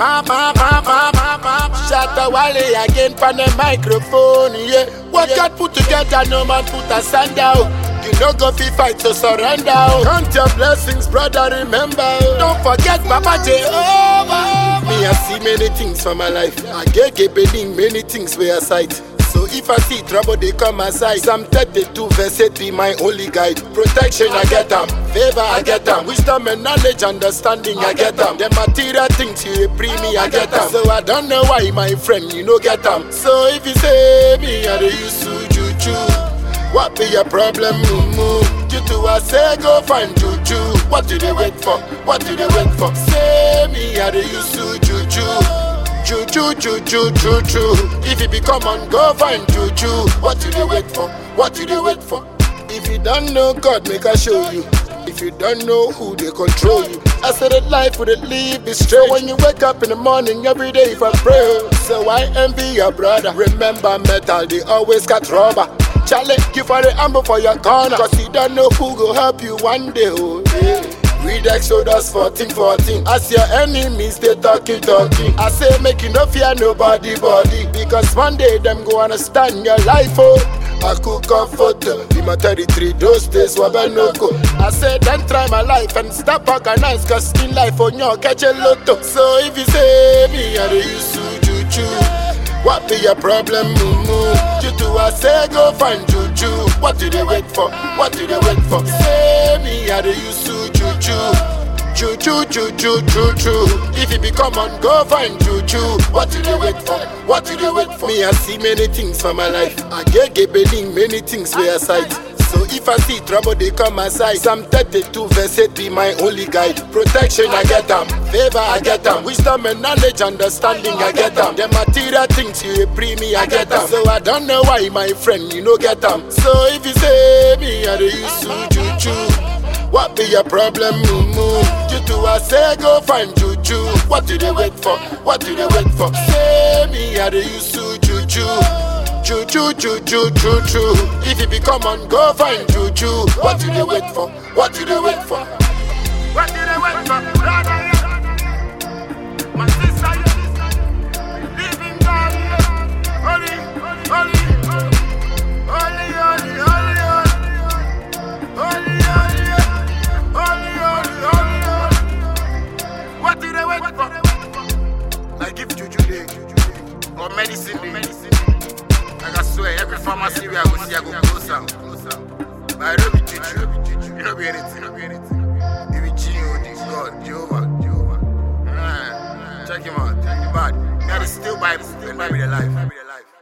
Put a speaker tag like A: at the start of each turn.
A: Shatta Wale again for the microphone, yeah. What God put together, no man put asunder. You no go fi fight to surrender. Count your blessings, brother, remember. Don't forget Papa Jehovah. Me I see many things for my life. I get bedding many things where I sight. So if I see trouble, they come aside. Psalm 32 verse 8 be my only guide. Protection, I get them. Favor, I get them. Wisdom and knowledge, understanding, I get them. The material things you bring me, I get them. So I don't know why, my friend, you no get them. So if you say me, I do use to juju. What be your problem, mumu? You two, I say go find juju. What do they wait for? What do they wait for? Say me, I do use to juju. Juju. If you become on, go find juju. What do they wait for? What do they wait for? If you don't know God, make I show you. If you don't know who they control you. I said that life would live is straight. When you wake up in the morning, every day if I pray. So I envy your brother. Remember metal, they always got rubber. Challenge you for the amber for your corner. Cause you don't know who go help you one day, oh yeah. Read Exodus 14. As your enemies, they talking. I say make you no fear nobody body. Because one day them go understand your life, oh. I could comfort in my 33, those days were no go. I said then try my life and stop organize. Cause in life on you catch a lotto. So if you say me, I do use to juju. What be your problem, mumu? You two, I say go find juju. What do they wait for? What do they wait for? Say me, I do use to juju. If you become on, go find juju. What do they wait for? What do they wait for? Me, I see many things for my life. I get bedding many things where I sight. So if I see trouble, they come aside. Psalm 32 verse 8 be my only guide. Protection, I get them. Favor, I get them. Wisdom and knowledge, understanding, I get them. The material things you bring me, I get them. So I don't know why, my friend, you no get them. So if you say me, I do use to juju. What be your problem, mumu? You two, I say go find juju. What do they wait for? What do they wait for? Say me, I do use to juju. If you become on, go find juju. What do they wait for? What do they wait for? What do they wait for? My sister, living God, holy. What do they wait for? I give juju day or medicine day. Like I swear, every pharmacy where I go see, I go close out. But I don't be juju. You don't be anything. You be G.O.D. God, Jehovah. Check him out. Bad. That is still Bible and Bible alive.